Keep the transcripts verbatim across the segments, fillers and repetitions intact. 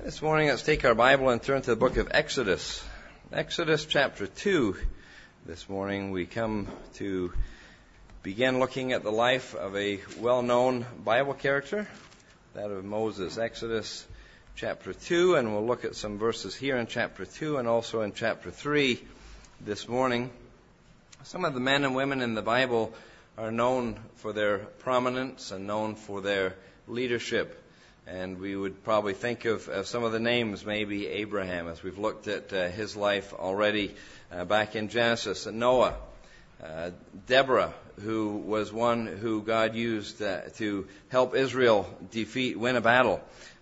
This morning, let's take our Bible and turn to the book of Exodus. Exodus chapter two. This morning, we come to begin looking at the life of a well-known Bible character, that of Moses. Exodus chapter two, and we'll look at some verses here in chapter two and also in chapter three this morning. Some of the men and women in the Bible are known for their prominence and known for their leadership. And we would probably think of, of some of the names, maybe Abraham, as we've looked at uh, his life already uh, back in Genesis. Noah, uh, Deborah, who was one who God used uh, to help Israel defeat, win a battle.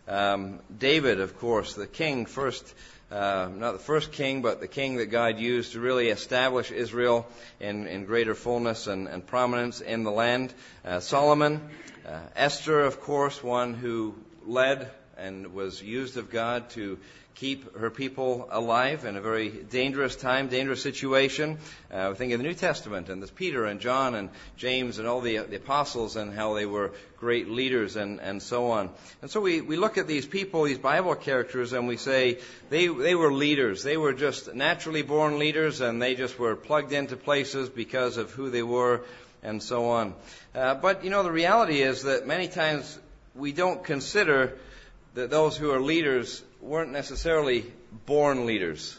Um, David, of course, the king, first, uh, not the first king, but the king that God used to really establish Israel in, in greater fullness and, and prominence in the land. Uh, Solomon, uh, Esther, of course, one who led and was used of God to keep her people alive in a very dangerous time, dangerous situation. Uh, we think of the New Testament, and there's Peter and John and James and all the, the apostles and how they were great leaders and, and so on. And so we, we look at these people, these Bible characters, and we say they, they were leaders. They were just naturally born leaders, and they just were plugged into places because of who they were and so on. Uh, but, you know, the reality is that many times we don't consider that those who are leaders weren't necessarily born leaders.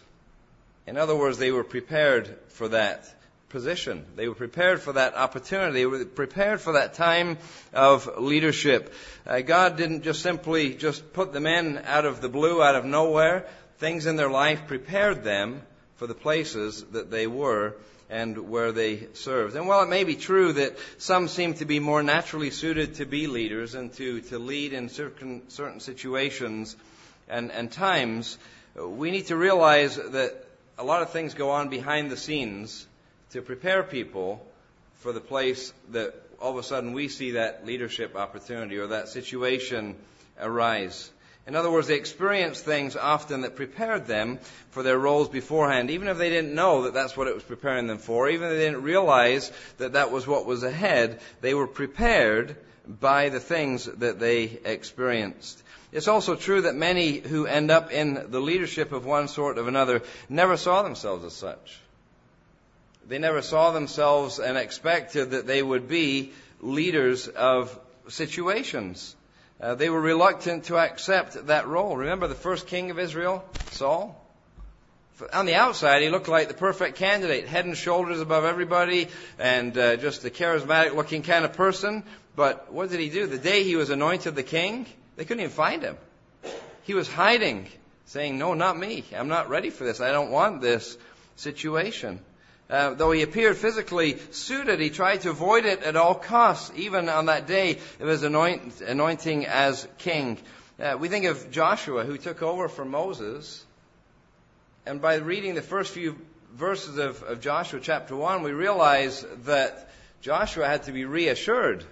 In other words, they were prepared for that position. They were prepared for that opportunity. They were prepared for that time of leadership. Uh, God didn't just simply just put them in out of the blue, out of nowhere. Things in their life prepared them for the places that they were and where they served. And while it may be true that some seem to be more naturally suited to be leaders and to, to lead in certain, certain situations and, and times, we need to realize that a lot of things go on behind the scenes to prepare people for the place that all of a sudden we see that leadership opportunity or that situation arise. In other words, they experienced things often that prepared them for their roles beforehand, even if they didn't know that that's what it was preparing them for, even if they didn't realize that that was what was ahead. They were prepared by the things that they experienced. It's also true that many who end up in the leadership of one sort or another never saw themselves as such. They never saw themselves and expected that they would be leaders of situations. Uh, they were reluctant to accept that role. Remember the first king of Israel, Saul? On the outside, he looked like the perfect candidate, head and shoulders above everybody, and uh, just a charismatic-looking kind of person. But what did he do? The day he was anointed the king, they couldn't even find him. He was hiding, saying, "No, not me. I'm not ready for this. I don't want this situation." Uh, though he appeared physically suited, he tried to avoid it at all costs, even on that day of his anoint, anointing as king. Uh, we think of Joshua, who took over from Moses. And by reading the first few verses of, of Joshua chapter one, we realize that Joshua had to be reassured.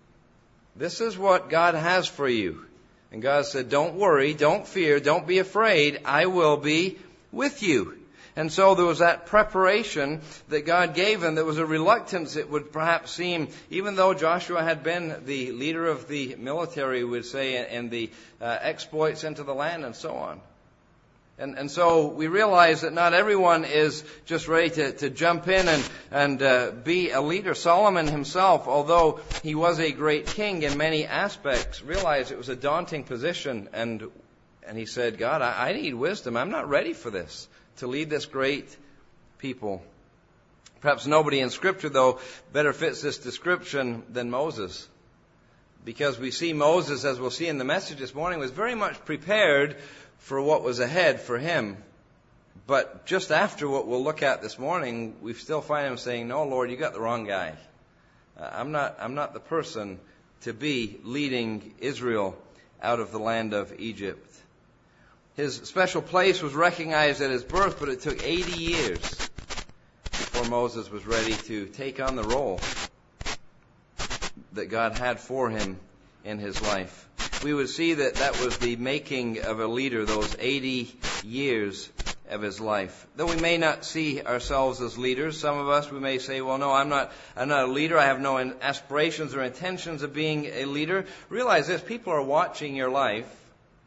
This is what God has for you. And God said, don't worry, don't fear, don't be afraid. I will be with you. And so there was that preparation that God gave him. There was a reluctance, it would perhaps seem, even though Joshua had been the leader of the military, we would say, and the uh, exploits into the land and so on. And, and so we realize that not everyone is just ready to, to jump in and, and uh, be a leader. Solomon himself, although he was a great king in many aspects, realized it was a daunting position. And, and he said, God, I, I need wisdom. I'm not ready for this, to lead this great people. Perhaps nobody in Scripture, though, better fits this description than Moses. Because we see Moses, as we'll see in the message this morning, was very much prepared for what was ahead for him. But just after what we'll look at this morning, we still find him saying, "No, Lord, you got the wrong guy. Uh, I'm not, I'm not the person to be leading Israel out of the land of Egypt." His special place was recognized at his birth, but it took eighty years before Moses was ready to take on the role that God had for him in his life. We would see that that was the making of a leader, those eighty years of his life. Though we may not see ourselves as leaders, some of us, we may say, well, no, I'm not, I'm not a leader. I have no aspirations or intentions of being a leader. Realize this, people are watching your life.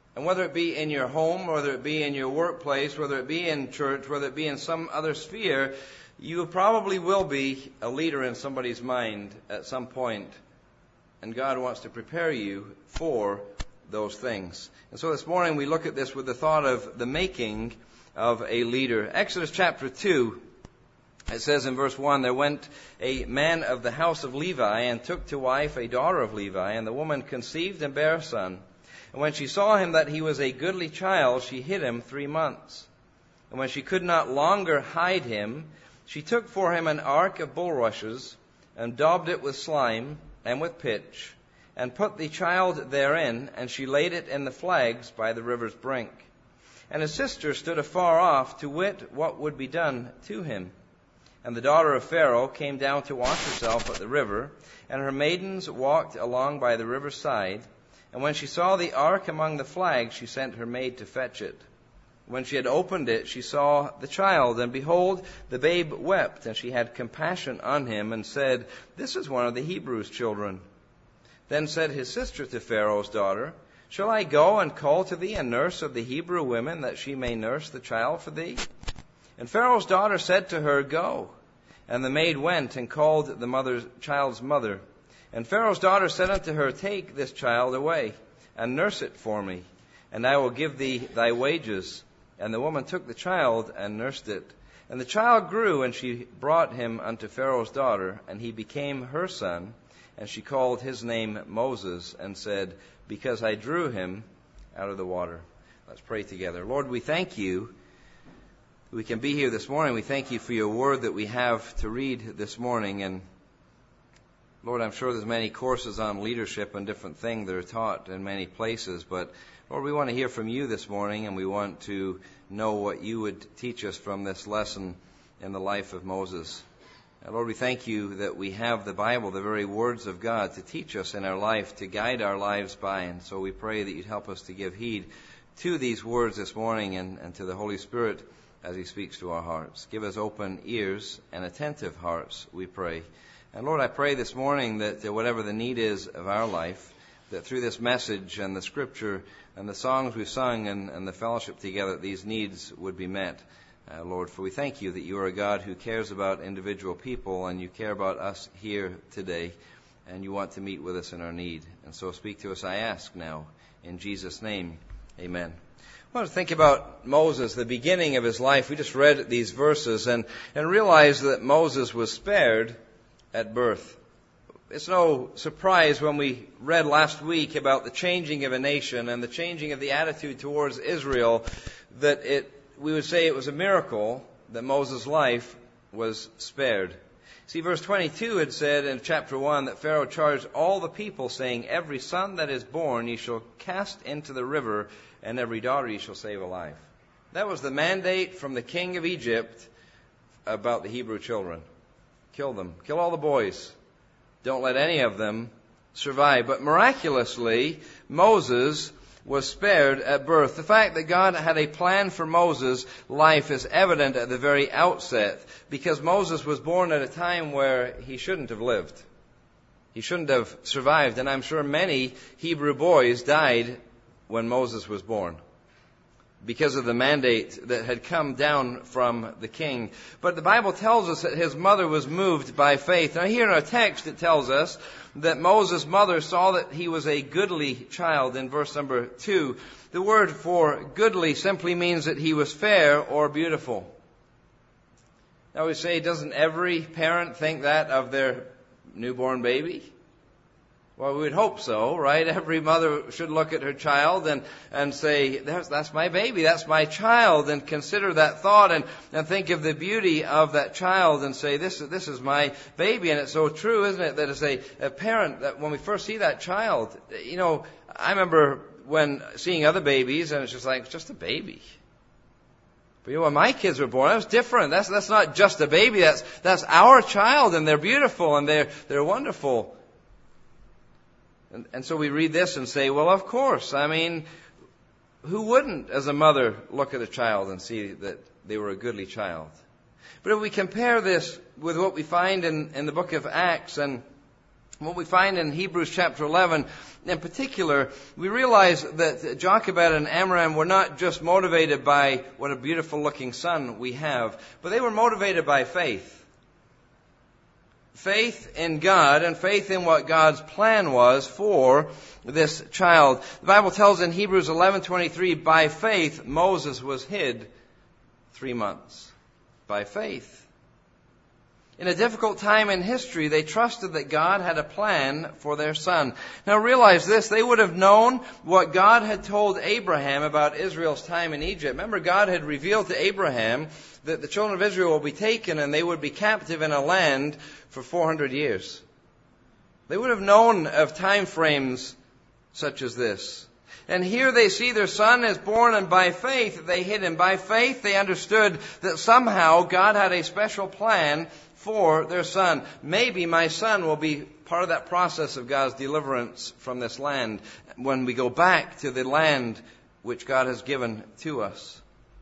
And whether it be in your home, whether it be in your workplace, whether it be in church, whether it be in some other sphere, you probably will be a leader in somebody's mind at some point. And God wants to prepare you for those things. And so this morning we look at this with the thought of the making of a leader. Exodus chapter two, it says in verse one, there went a man of the house of Levi and took to wife a daughter of Levi, and the woman conceived and bare a son. And when she saw him that he was a goodly child, she hid him three months. And when she could not longer hide him, she took for him an ark of bulrushes, and daubed it with slime and with pitch, and put the child therein, and she laid it in the flags by the river's brink. And his sister stood afar off to wit what would be done to him. And the daughter of Pharaoh came down to wash herself at the river, and her maidens walked along by the river's side. And when she saw the ark among the flags, she sent her maid to fetch it. When she had opened it, she saw the child, and behold, the babe wept, and she had compassion on him, and said, This is one of the Hebrews' children. Then said his sister to Pharaoh's daughter, Shall I go and call to thee a nurse of the Hebrew women, that she may nurse the child for thee? And Pharaoh's daughter said to her, Go. And the maid went and called the mother's, child's mother. And Pharaoh's daughter said unto her, Take this child away, and nurse it for me, and I will give thee thy wages. And the woman took the child and nursed it. And the child grew, and she brought him unto Pharaoh's daughter, and he became her son. And she called his name Moses, and said, Because I drew him out of the water. Let's pray together. Lord, we thank you. We can be here this morning. We thank you for your word that we have to read this morning. And Lord, I'm sure there's many courses on leadership and different things that are taught in many places. But Lord, we want to hear from you this morning, and we want to know what you would teach us from this lesson in the life of Moses. And Lord, we thank you that we have the Bible, the very words of God, to teach us in our life, to guide our lives by. And so we pray that you'd help us to give heed to these words this morning, and, and to the Holy Spirit as he speaks to our hearts. Give us open ears and attentive hearts, we pray. And Lord, I pray this morning that whatever the need is of our life, that through this message and the scripture and the songs we've sung and, and the fellowship together, these needs would be met. Uh, Lord, for we thank you that you are a God who cares about individual people, and you care about us here today, and you want to meet with us in our need. And so speak to us, I ask now, in Jesus' name, amen. I want to think about Moses, the beginning of his life. We just read these verses and, and realized that Moses was spared at birth. It's no surprise when we read last week about the changing of a nation and the changing of the attitude towards Israel that it we would say it was a miracle that Moses' life was spared. See, verse twenty-two had said in chapter one that Pharaoh charged all the people, saying, Every son that is born ye shall cast into the river, and every daughter ye shall save alive. That was the mandate from the king of Egypt about the Hebrew children. Kill them. Kill all the boys. Don't let any of them survive. But miraculously, Moses was spared at birth. The fact that God had a plan for Moses' life is evident at the very outset, because Moses was born at a time where he shouldn't have lived. He shouldn't have survived, and I'm sure many Hebrew boys died when Moses was born because of the mandate that had come down from the king. But the Bible tells us that his mother was moved by faith. Now here in our text it tells us that Moses' mother saw that he was a goodly child in verse number two. The word for goodly simply means that he was fair or beautiful. Now we say, doesn't every parent think that of their newborn baby? Well, we would hope so, right? Every mother should look at her child and, and say, that's, that's my baby, that's my child, and consider that thought and, and think of the beauty of that child and say, this, this is my baby. And it's so true, isn't it, that as a, a parent, that when we first see that child, you know, I remember when seeing other babies, and it's just like, it's just a baby. But you know, when my kids were born, that was different. That's, that's not just a baby, that's, that's our child, and they're beautiful, and they're, they're wonderful. And, and so we read this and say, well, of course. I mean, who wouldn't, as a mother, look at a child and see that they were a goodly child? But if we compare this with what we find in, in the book of Acts and What we find in Hebrews chapter eleven, in particular, we realize that Jochebed and Amram were not just motivated by what a beautiful looking son we have, but they were motivated by faith. Faith in God and faith in what God's plan was for this child. The Bible tells in Hebrews eleven twenty-three, by faith Moses was hid three months. By faith. In a difficult time in history, they trusted that God had a plan for their son. Now realize this, they would have known what God had told Abraham about Israel's time in Egypt. Remember, God had revealed to Abraham that the children of Israel will be taken and they would be captive in a land for four hundred years. They would have known of time frames such as this. And here they see their son is born, and by faith they hid him. By faith they understood that somehow God had a special plan for their son. Maybe my son will be part of that process of God's deliverance from this land when we go back to the land which God has given to us.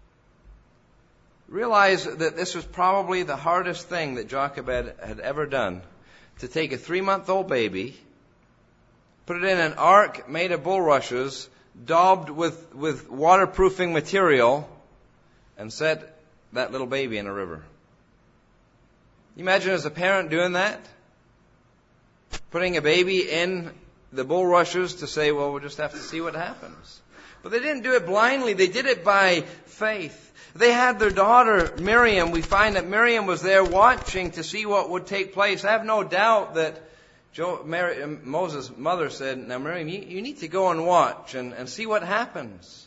Realize that this was probably the hardest thing that Jochebed had ever done. To take a three-month-old baby, put it in an ark made of bulrushes, daubed with, with waterproofing material, and set that little baby in a river. You imagine as a parent doing that? Putting a baby in the bulrushes to say, well, we'll just have to see what happens. But they didn't do it blindly. They did it by faith. They had their daughter, Miriam. We find that Miriam was there watching to see what would take place. I have no doubt that Jo, Mary, Moses' mother said, now Miriam, you, you need to go and watch and, and see what happens.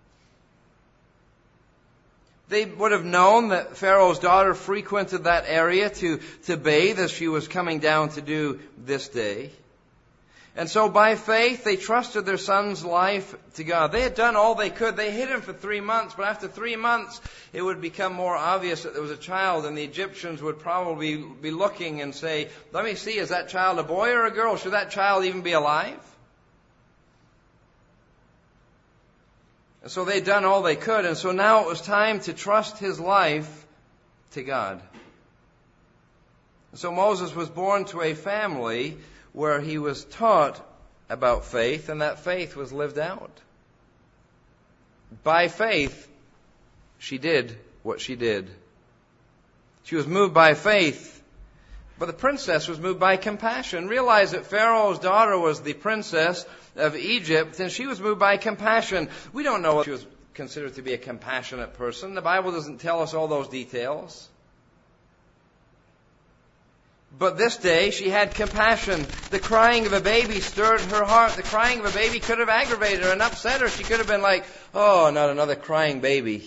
They would have known that Pharaoh's daughter frequented that area to, to bathe as she was coming down to do this day. And so by faith, they trusted their son's life to God. They had done all they could. They hid him for three months, but after three months, it would become more obvious that there was a child, and the Egyptians would probably be looking and say, let me see, is that child a boy or a girl? Should that child even be alive? And so they'd done all they could, and so now it was time to trust his life to God. And so Moses was born to a family where he was taught about faith, and that faith was lived out. By faith, she did what she did. She was moved by faith, but the princess was moved by compassion. Realize that Pharaoh's daughter was the princess of Egypt, and she was moved by compassion. We don't know if she was considered to be a compassionate person. The Bible doesn't tell us all those details. But this day, she had compassion. The crying of a baby stirred her heart. The crying of a baby could have aggravated her and upset her. She could have been like, oh, not another crying baby.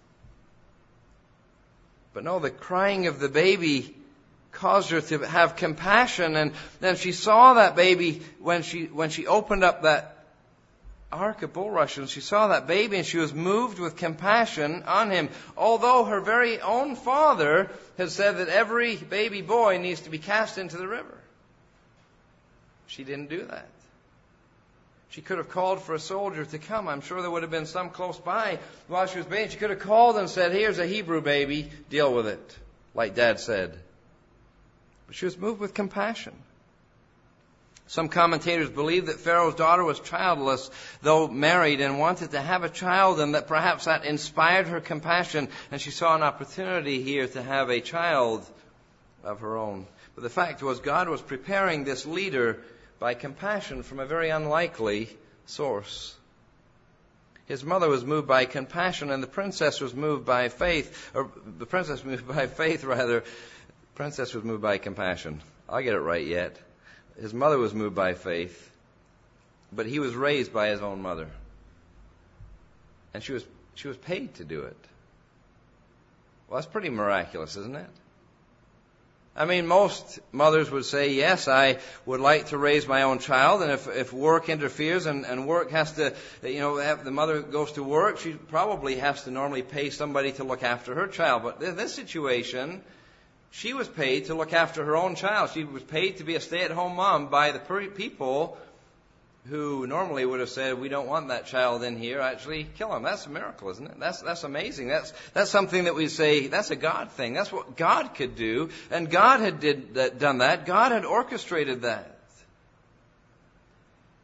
But no, the crying of the baby caused her to have compassion. And then she saw that baby when she when she opened up that ark of bulrushes. She saw that baby and she was moved with compassion on him. Although her very own father has said that every baby boy needs to be cast into the river. She didn't do that. She could have called for a soldier to come. I'm sure there would have been some close by while she was bathing. She could have called and said, here's a Hebrew baby, deal with it, like Dad said. But she was moved with compassion. Some commentators believe that Pharaoh's daughter was childless, though married, and wanted to have a child, and that perhaps that inspired her compassion, and she saw an opportunity here to have a child of her own. But the fact was, God was preparing this leader by compassion from a very unlikely source. His mother was moved by compassion, and the princess was moved by faith, or the princess was moved by faith, rather. The princess was moved by compassion. I'll get it right yet. His mother was moved by faith, but he was raised by his own mother. And she was she was paid to do it. Well, that's pretty miraculous, isn't it? I mean, most mothers would say, yes, I would like to raise my own child, and if, if work interferes and, and work has to, you know, have, the mother goes to work, she probably has to normally pay somebody to look after her child. But in this situation, she was paid to look after her own child. She was paid to be a stay-at-home mom by the people who normally would have said, we don't want that child in here, actually kill him. That's a miracle, isn't it? That's that's amazing. That's that's something that we say, that's a God thing. That's what God could do. And God had did that, done that. God had orchestrated that.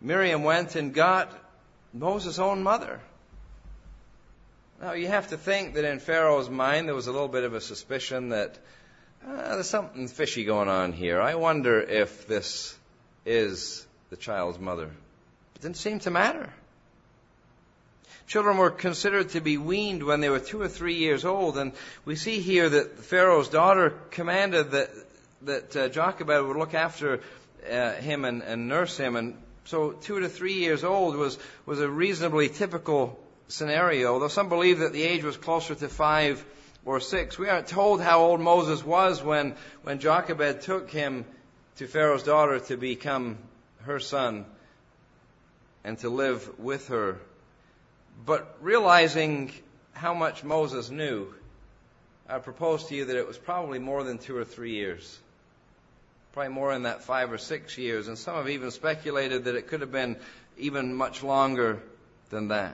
Miriam went and got Moses' own mother. Now, you have to think that in Pharaoh's mind there was a little bit of a suspicion that uh, there's something fishy going on here. I wonder if this is the child's mother. It didn't seem to matter. Children were considered to be weaned when they were two or three years old, and we see here that Pharaoh's daughter commanded that that uh, Jochebed would look after uh, him and, and nurse him, and so two to three years old was was a reasonably typical scenario, though some believe that the age was closer to five or six. We aren't told how old Moses was when, when Jochebed took him to Pharaoh's daughter to become her son and to live with her. But realizing how much Moses knew, I propose to you that it was probably more than two or three years. Probably more in that five or six years. And some have even speculated that it could have been even much longer than that.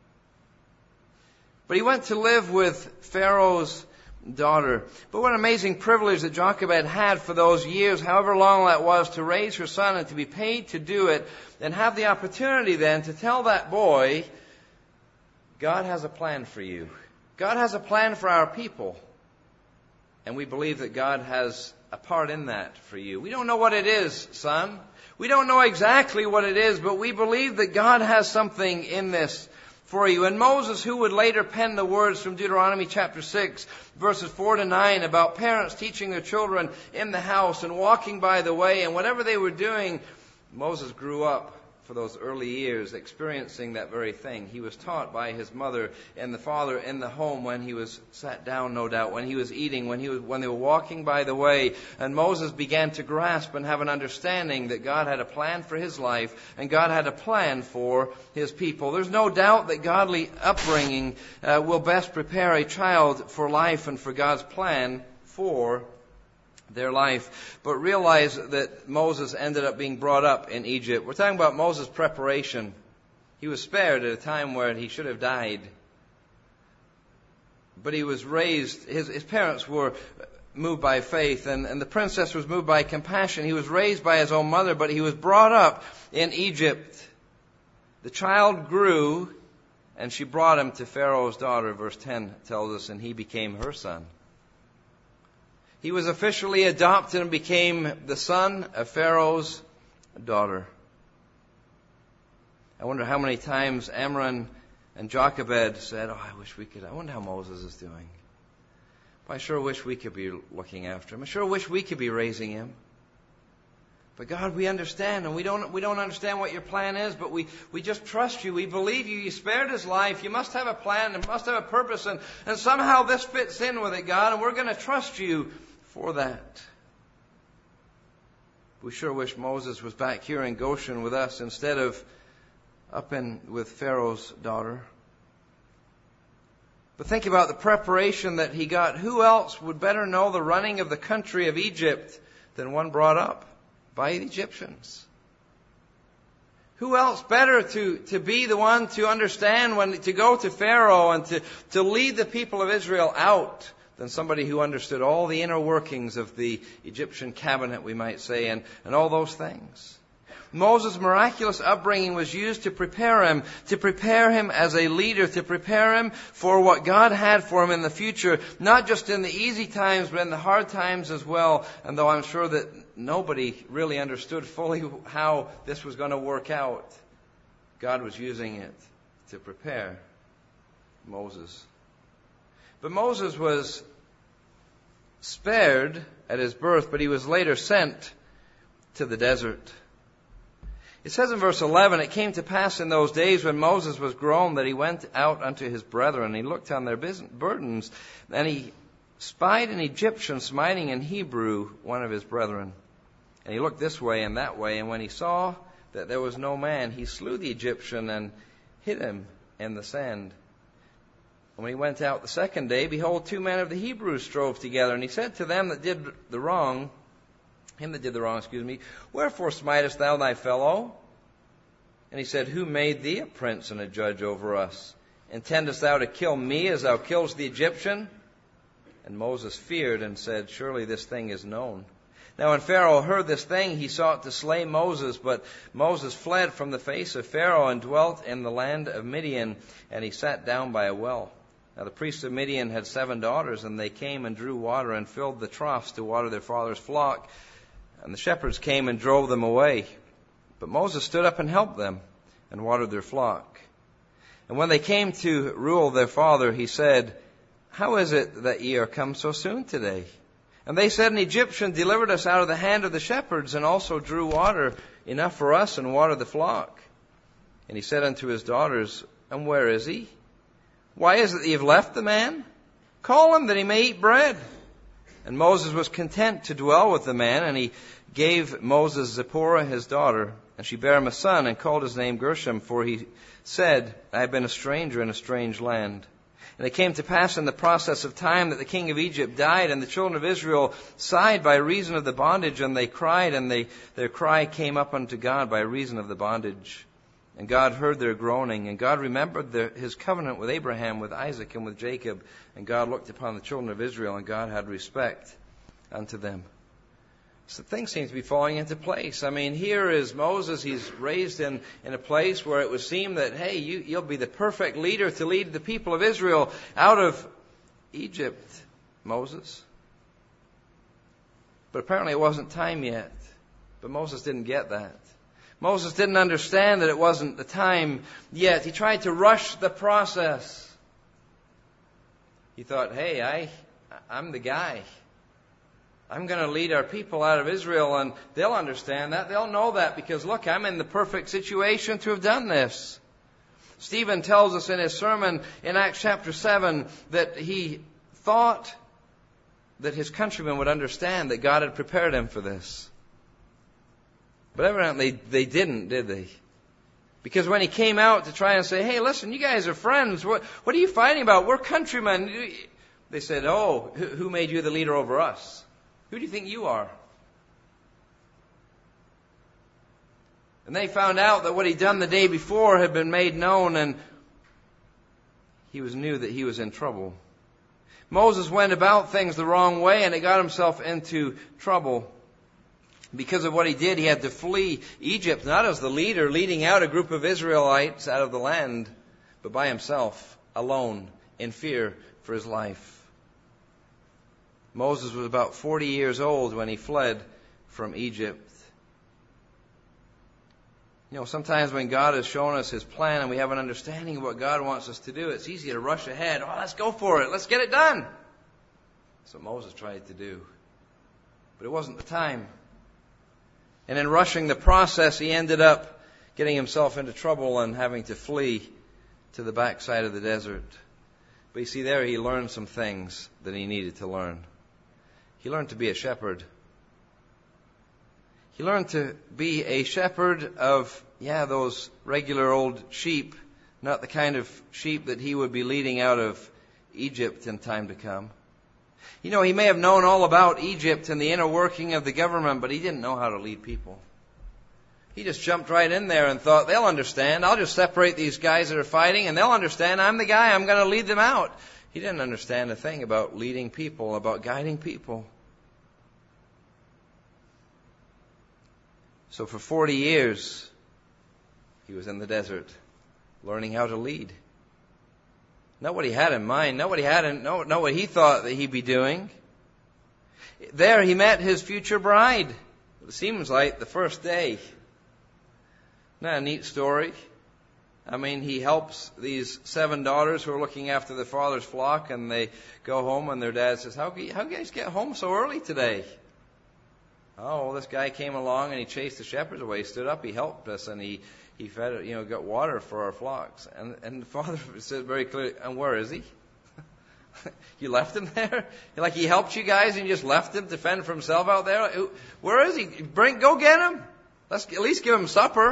But he went to live with Pharaoh's daughter. But what an amazing privilege that Jochebed had for those years, however long that was, to raise her son and to be paid to do it, and have the opportunity then to tell that boy, God has a plan for you. God has a plan for our people. And we believe that God has a part in that for you. We don't know what it is, son. We don't know exactly what it is, but we believe that God has something in this for you. And Moses, who would later pen the words from Deuteronomy chapter six, verses four to nine, about parents teaching their children in the house and walking by the way, and whatever they were doing, Moses grew up for those early years experiencing that very thing. He was taught by his mother and the father in the home when he was sat down, no doubt, when he was eating, when he was when they were walking by the way. And Moses began to grasp and have an understanding that God had a plan for his life and God had a plan for his people. There's no doubt that godly upbringing uh, will best prepare a child for life and for God's plan for their life. But realize that Moses ended up being brought up in Egypt. We're talking about Moses' preparation. He was spared at a time where he should have died. But he was raised, his, his parents were moved by faith, and, and the princess was moved by compassion. He was raised by his own mother, but he was brought up in Egypt. The child grew, and she brought him to Pharaoh's daughter, verse ten tells us, and he became her son. He was officially adopted and became the son of Pharaoh's daughter. I wonder how many times Amram and Jochebed said, oh, I wish we could, I wonder how Moses is doing. I sure wish we could be looking after him. I sure wish we could be raising him. But God, we understand, and we don't we don't understand what your plan is, but we, we just trust you. We believe you. You spared his life. You must have a plan and must have a purpose, and, and somehow this fits in with it, God, and we're going to trust you for that. We sure wish Moses was back here in Goshen with us instead of up in with Pharaoh's daughter. But think about the preparation that he got. Who else would better know the running of the country of Egypt than one brought up by the Egyptians? Who else better to, to be the one to understand when to go to Pharaoh and to, to lead the people of Israel out than somebody who understood all the inner workings of the Egyptian cabinet, we might say, and, and all those things. Moses' miraculous upbringing was used to prepare him, to prepare him as a leader, to prepare him for what God had for him in the future, not just in the easy times, but in the hard times as well. And though I'm sure that nobody really understood fully how this was going to work out, God was using it to prepare Moses. But Moses was spared at his birth, but he was later sent to the desert. It says in verse eleven, it came to pass in those days when Moses was grown that he went out unto his brethren. He looked on their burdens, and he spied an Egyptian smiting an Hebrew, one of his brethren. And he looked this way and that way, and when he saw that there was no man, he slew the Egyptian and hid him in the sand. And when he went out the second day, behold, two men of the Hebrews strove together. And he said to them that did the wrong, him that did the wrong, excuse me, wherefore smitest thou thy fellow? And he said, who made thee a prince and a judge over us? Intendest thou to kill me as thou killest the Egyptian? And Moses feared and said, surely this thing is known. Now when Pharaoh heard this thing, he sought to slay Moses, but Moses fled from the face of Pharaoh and dwelt in the land of Midian, and he sat down by a well. Now the priests of Midian had seven daughters, and they came and drew water and filled the troughs to water their father's flock. And the shepherds came and drove them away. But Moses stood up and helped them and watered their flock. And when they came to rule their father, he said, How is it that ye are come so soon today? And they said, An Egyptian delivered us out of the hand of the shepherds, and also drew water enough for us, and watered the flock. And he said unto his daughters, And where is he? Why is it that ye have left the man? Call him, that he may eat bread. And Moses was content to dwell with the man, and he gave Moses Zipporah his daughter, and she bare him a son, and called his name Gershom, for he said, I have been a stranger in a strange land. And it came to pass in the process of time that the king of Egypt died, and the children of Israel sighed by reason of the bondage, and they cried, and they, their cry came up unto God by reason of the bondage. And God heard their groaning, and God remembered their, his covenant with Abraham, with Isaac, and with Jacob. And God looked upon the children of Israel, and God had respect unto them. So things seem to be falling into place. I mean, here is Moses. He's raised in, in a place where it would seem that, hey, you, you'll be the perfect leader to lead the people of Israel out of Egypt, Moses. But apparently it wasn't time yet. But Moses didn't get that. Moses didn't understand that it wasn't the time yet. He tried to rush the process. He thought, hey, I, I'm the guy. I'm going to lead our people out of Israel, and they'll understand that. They'll know that because, look, I'm in the perfect situation to have done this. Stephen tells us in his sermon in Acts chapter seven that he thought that his countrymen would understand that God had prepared him for this. But evidently they didn't, did they? Because when he came out to try and say, hey, listen, you guys are friends. What, what are you fighting about? We're countrymen. They said, oh, who made you the leader over us? Who do you think you are? And they found out that what he'd done the day before had been made known, and he was knew that he was in trouble. Moses went about things the wrong way, and he got himself into trouble. Because of what he did, he had to flee Egypt, not as the leader leading out a group of Israelites out of the land, but by himself, alone, in fear for his life. Moses was about forty years old when he fled from Egypt. You know, sometimes when God has shown us his plan and we have an understanding of what God wants us to do, it's easy to rush ahead. Oh, let's go for it. Let's get it done. That's what Moses tried to do. But it wasn't the time. And in rushing the process, he ended up getting himself into trouble and having to flee to the backside of the desert. But you see, there he learned some things that he needed to learn. He learned to be a shepherd. He learned to be a shepherd of, yeah, those regular old sheep, not the kind of sheep that he would be leading out of Egypt in time to come. You know, he may have known all about Egypt and the inner working of the government, but he didn't know how to lead people. He just jumped right in there and thought, they'll understand. I'll just separate these guys that are fighting, and they'll understand I'm the guy. I'm going to lead them out. He didn't understand a thing about leading people, about guiding people. So for forty years, he was in the desert, learning how to lead. Not what he had in mind, not what he had in, no, not what he thought that he'd be doing. There he met his future bride. It seems like the first day. Isn't that a neat story? I mean, he helps these seven daughters who are looking after their father's flock, and they go home, and their dad says, how do you guys get home so early today? Oh, well, this guy came along, and he chased the shepherds away. He stood up, he helped us, and he, he fed, you know, got water for our flocks. And, and the father said very clearly, and where is he? You left him there? Like he helped you guys, and you just left him to fend for himself out there? Where is he? Bring, go get him. Let's at least give him supper.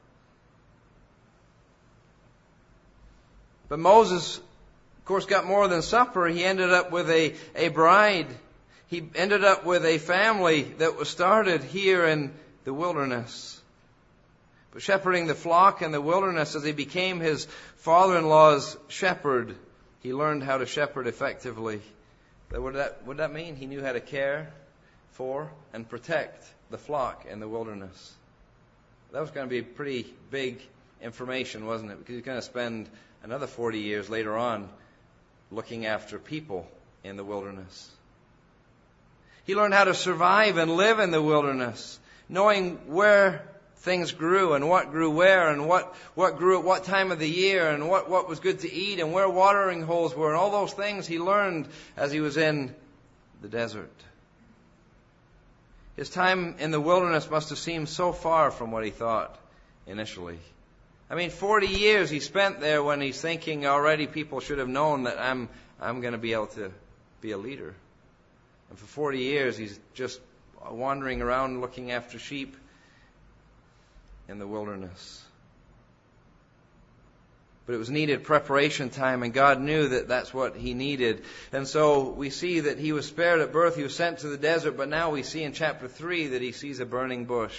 But Moses, of course, got more than supper. He ended up with a, a bride. He ended up with a family that was started here in the wilderness. But shepherding the flock in the wilderness, as he became his father-in-law's shepherd, he learned how to shepherd effectively. What did that, what did that mean? He knew how to care for and protect the flock in the wilderness. That was going to be pretty big information, wasn't it? Because he's going to spend another forty years later on looking after people in the wilderness. He learned how to survive and live in the wilderness, knowing where things grew and what grew where and what, what grew at what time of the year and what, what was good to eat and where watering holes were and all those things he learned as he was in the desert. His time in the wilderness must have seemed so far from what he thought initially. I mean, forty years he spent there when he's thinking already people should have known that I'm, I'm going to be able to be a leader. And for forty years he's just wandering around looking after sheep in the wilderness. But it was needed preparation time, and God knew that that's what he needed. And so we see that he was spared at birth. He was sent to the desert, but now we see in chapter three that he sees a burning bush.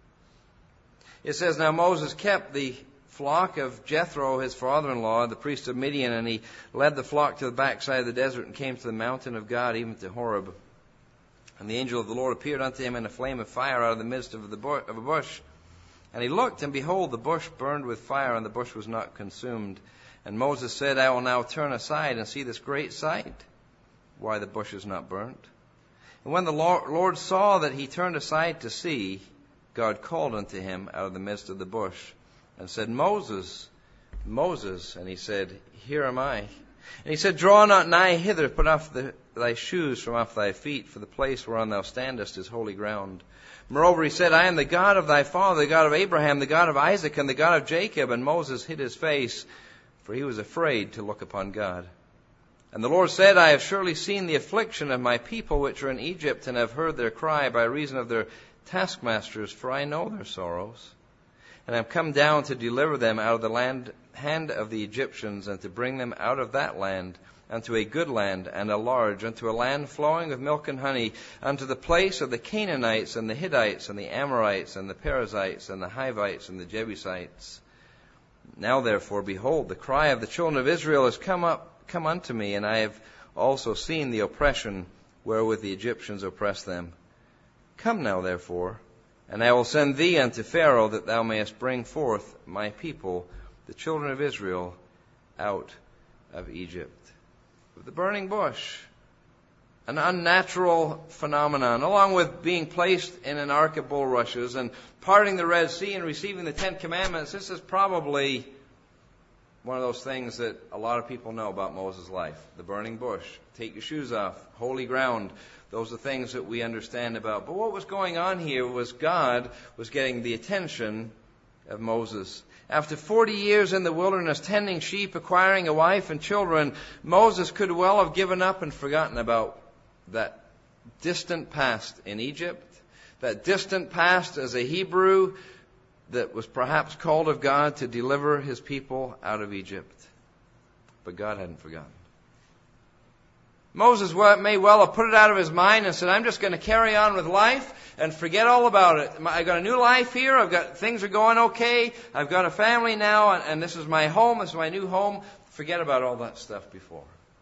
It says, "Now Moses kept the flock of Jethro, his father-in-law, the priest of Midian, and he led the flock to the backside of the desert and came to the mountain of God, even to Horeb. And the angel of the Lord appeared unto him in a flame of fire out of the midst of, the bu- of a bush. And he looked, and behold, the bush burned with fire, and the bush was not consumed. And Moses said, I will now turn aside and see this great sight, why the bush is not burnt. And when the Lord saw that he turned aside to see, God called unto him out of the midst of the bush, and said, Moses, Moses. And he said, Here am I. And he said, Draw not nigh hither, put off the, thy shoes from off thy feet, for the place whereon thou standest is holy ground. Moreover, he said, I am the God of thy father, the God of Abraham, the God of Isaac, and the God of Jacob. And Moses hid his face, for he was afraid to look upon God. And the Lord said, I have surely seen the affliction of my people which are in Egypt, and have heard their cry by reason of their taskmasters, for I know their sorrows. And I have come down to deliver them out of the land, hand of the Egyptians, and to bring them out of that land, unto a good land and a large, unto a land flowing with milk and honey, unto the place of the Canaanites and the Hittites and the Amorites and the Perizzites and the Hivites and the Jebusites. Now therefore, behold, the cry of the children of Israel has come up, come unto me, and I have also seen the oppression wherewith the Egyptians oppress them. Come now therefore, and I will send thee unto Pharaoh, that thou mayest bring forth my people, the children of Israel, out of Egypt. The burning bush, an unnatural phenomenon, along with being placed in an ark of bulrushes and parting the Red Sea and receiving the Ten Commandments. This is probably one of those things that a lot of people know about Moses' life. The burning bush, take your shoes off, holy ground. Those are things that we understand about. But what was going on here was God was getting the attention of Moses. After forty years in the wilderness, tending sheep, acquiring a wife and children, Moses could well have given up and forgotten about that distant past in Egypt, that distant past as a Hebrew that was perhaps called of God to deliver his people out of Egypt. But God hadn't forgotten. Moses may well have put it out of his mind and said, I'm just going to carry on with life and forget all about it. I've got a new life here. I've got things are going okay. I've got a family now, and, and this is my home. This is my new home. Forget about all that stuff before.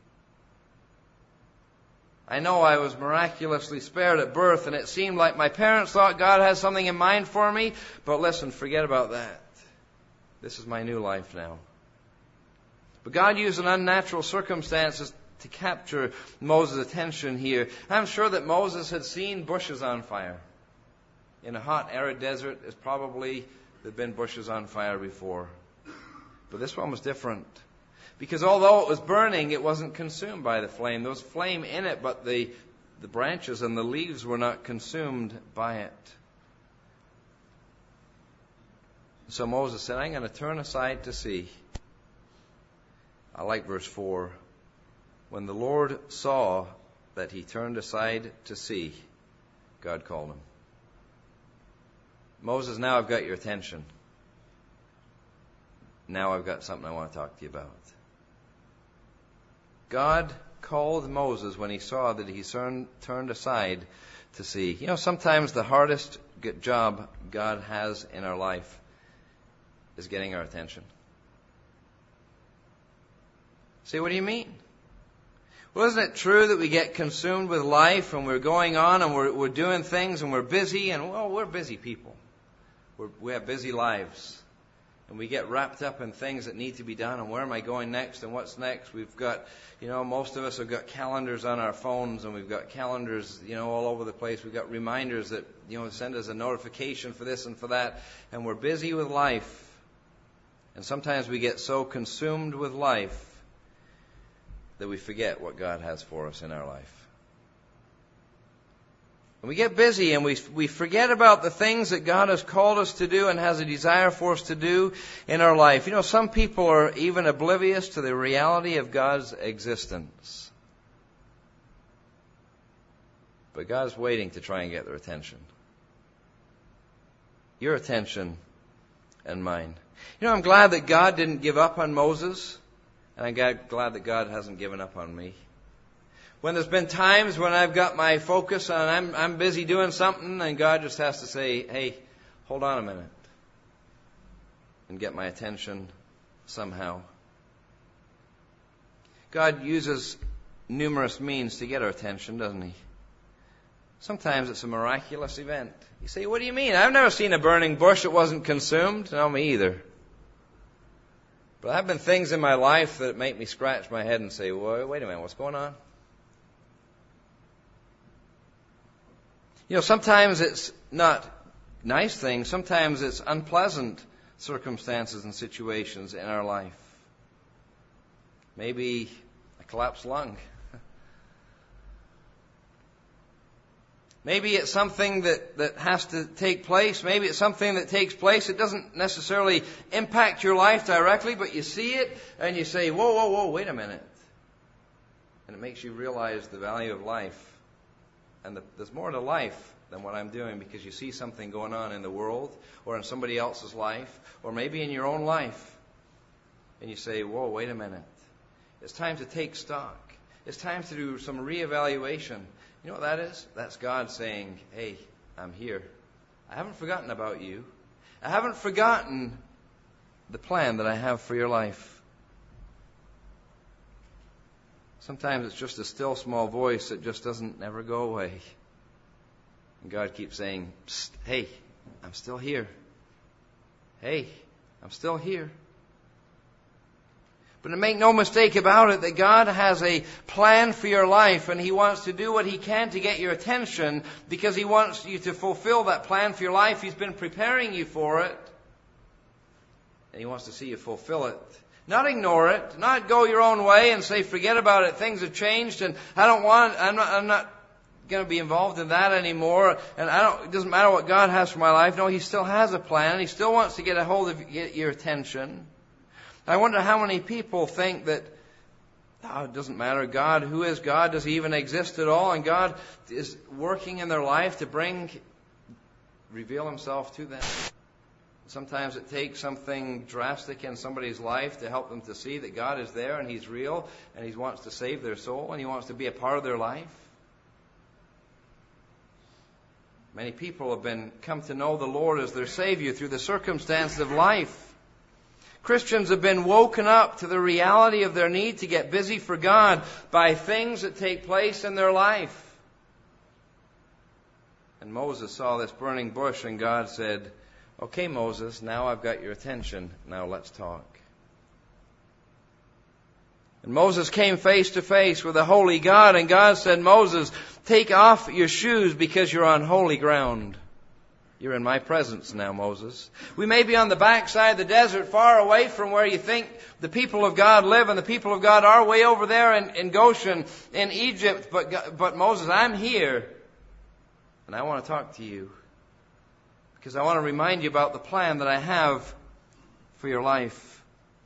I know I was miraculously spared at birth, and it seemed like my parents thought God had something in mind for me. But listen, forget about that. This is my new life now. But God used an unnatural circumstances to capture Moses' attention here. I'm sure that Moses had seen bushes on fire. In a hot, arid desert, there's probably there'd been bushes on fire before. But this one was different. Because although it was burning, it wasn't consumed by the flame. There was flame in it, but the, the branches and the leaves were not consumed by it. So Moses said, I'm going to turn aside to see. I like verse four. When the Lord saw that he turned aside to see, God called him. Moses, now I've got your attention. Now I've got something I want to talk to you about. God called Moses when he saw that he turned aside to see. You know, sometimes the hardest job God has in our life is getting our attention. Say, what do you mean? Well, isn't it true that we get consumed with life and we're going on and we're, we're doing things and we're busy and, well, we're busy people. We're, we have busy lives. And we get wrapped up in things that need to be done and where am I going next and what's next. We've got, you know, most of us have got calendars on our phones and we've got calendars, you know, all over the place. We've got reminders that, you know, send us a notification for this and for that. And we're busy with life. And sometimes we get so consumed with life that we forget what God has for us in our life. And we get busy and we we forget about the things that God has called us to do and has a desire for us to do in our life. You know, some people are even oblivious to the reality of God's existence. But God's waiting to try and get their attention. Your attention and mine. You know, I'm glad that God didn't give up on Moses. And I'm glad that God hasn't given up on me. When there's been times when I've got my focus and I'm, I'm busy doing something and God just has to say, hey, hold on a minute. And get my attention somehow. God uses numerous means to get our attention, doesn't He? Sometimes it's a miraculous event. You say, what do you mean? I've never seen a burning bush that wasn't consumed. No, me either. But there have been things in my life that make me scratch my head and say, well, wait a minute, what's going on? You know, sometimes it's not nice things. Sometimes it's unpleasant circumstances and situations in our life. Maybe a collapsed lung. Maybe it's something that, that has to take place. Maybe it's something that takes place. It doesn't necessarily impact your life directly, but you see it and you say, whoa, whoa, whoa, wait a minute. And it makes you realize the value of life. And the, there's more to life than what I'm doing because you see something going on in the world or in somebody else's life or maybe in your own life. And you say, whoa, wait a minute. It's time to take stock. It's time to do some reevaluation. You know what that is? That's God saying, hey, I'm here. I haven't forgotten about you. I haven't forgotten the plan that I have for your life. Sometimes it's just a still small voice that just doesn't never go away. And God keeps saying, hey, I'm still here. Hey, I'm still here. But make no mistake about it that God has a plan for your life and He wants to do what He can to get your attention because He wants you to fulfill that plan for your life. He's been preparing you for it. And He wants to see you fulfill it. Not ignore it. Not go your own way and say, forget about it. Things have changed and I don't want, I'm not, I'm not going to be involved in that anymore. And I don't, it doesn't matter what God has for my life. No, He still has a plan. He still wants to get a hold of get your attention. I wonder how many people think that, oh, it doesn't matter. God, who is God? Does He even exist at all? And God is working in their life to bring, reveal Himself to them. Sometimes it takes something drastic in somebody's life to help them to see that God is there and He's real and He wants to save their soul and He wants to be a part of their life. Many people have been come to know the Lord as their Savior through the circumstances of life. Christians have been woken up to the reality of their need to get busy for God by things that take place in their life. And Moses saw this burning bush and God said, okay, Moses, now I've got your attention. Now let's talk. And Moses came face to face with a holy God and God said, Moses, take off your shoes because you're on holy ground. You're in my presence now, Moses. We may be on the backside of the desert, far away from where you think the people of God live, and the people of God are way over there in, in Goshen, in Egypt. But, but Moses, I'm here, and I want to talk to you because I want to remind you about the plan that I have for your life.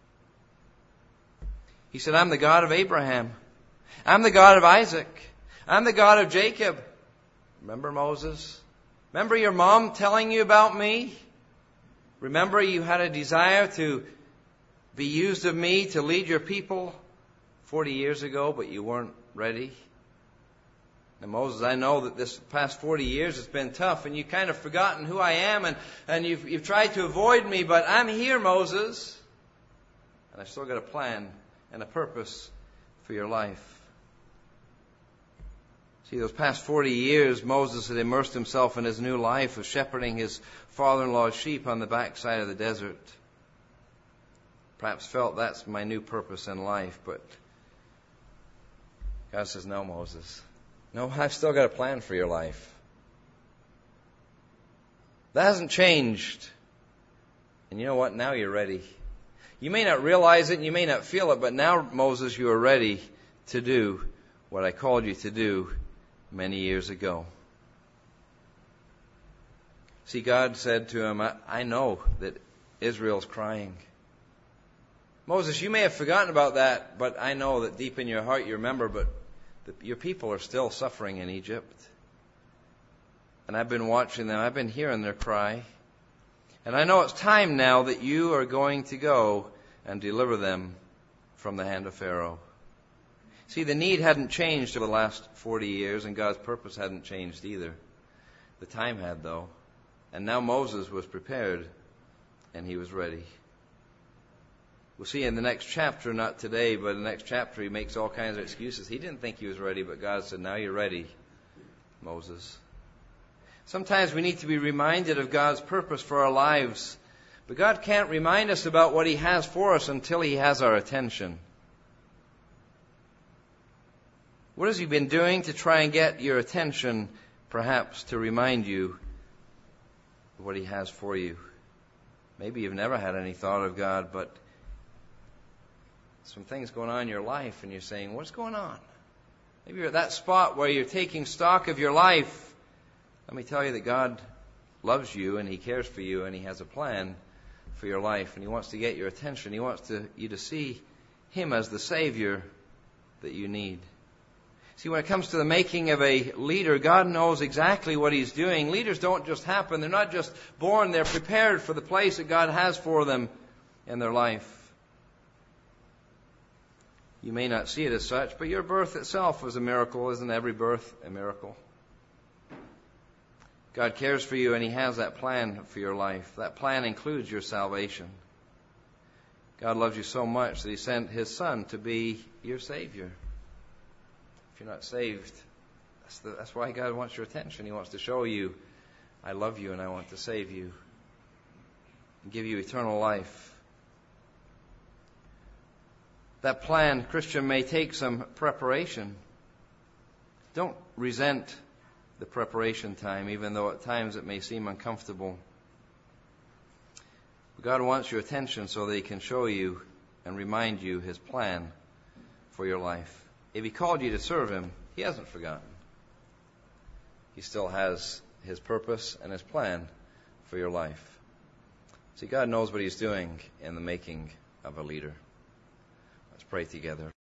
He said, I'm the God of Abraham. I'm the God of Isaac. I'm the God of Jacob. Remember Moses? Remember your mom telling you about me? Remember you had a desire to be used of me to lead your people forty years ago, but you weren't ready? And Moses, I know that this past forty years has been tough, and you've kind of forgotten who I am, and, and you've, you've tried to avoid me, but I'm here, Moses. And I've still got a plan and a purpose for your life. See, those past forty years, Moses had immersed himself in his new life of shepherding his father-in-law's sheep on the backside of the desert. Perhaps felt that's my new purpose in life, but God says, no, Moses. No, I've still got a plan for your life. That hasn't changed. And you know what? Now you're ready. You may not realize it and you may not feel it, but now, Moses, you are ready to do what I called you to do many years ago. See, God said to him, I, I know that Israel's crying. Moses, you may have forgotten about that, but I know that deep in your heart you remember, but the, your people are still suffering in Egypt. And I've been watching them. I've been hearing their cry. And I know it's time now that you are going to go and deliver them from the hand of Pharaoh. See, the need hadn't changed over the last forty years, and God's purpose hadn't changed either. The time had, though. And now Moses was prepared, and he was ready. We'll see in the next chapter, not today, but in the next chapter, he makes all kinds of excuses. He didn't think he was ready, but God said, now you're ready, Moses. Sometimes we need to be reminded of God's purpose for our lives. But God can't remind us about what He has for us until He has our attention. What has He been doing to try and get your attention, perhaps to remind you of what He has for you? Maybe you've never had any thought of God, but some things going on in your life and you're saying, what's going on? Maybe you're at that spot where you're taking stock of your life. Let me tell you that God loves you and He cares for you and He has a plan for your life, and He wants to get your attention. He wants to, you to see Him as the Savior that you need. See, when it comes to the making of a leader, God knows exactly what He's doing. Leaders don't just happen. They're not just born. They're prepared for the place that God has for them in their life. You may not see it as such, but your birth itself was a miracle. Isn't every birth a miracle? God cares for you and He has that plan for your life. That plan includes your salvation. God loves you so much that He sent His Son to be your Savior. If you're not saved, that's, the, that's why God wants your attention. He wants to show you, I love you and I want to save you and give you eternal life. That plan, Christian, may take some preparation. Don't resent the preparation time, even though at times it may seem uncomfortable. But God wants your attention so that He can show you and remind you His plan for your life. If He called you to serve Him, He hasn't forgotten. He still has His purpose and His plan for your life. See, God knows what He's doing in the making of a leader. Let's pray together.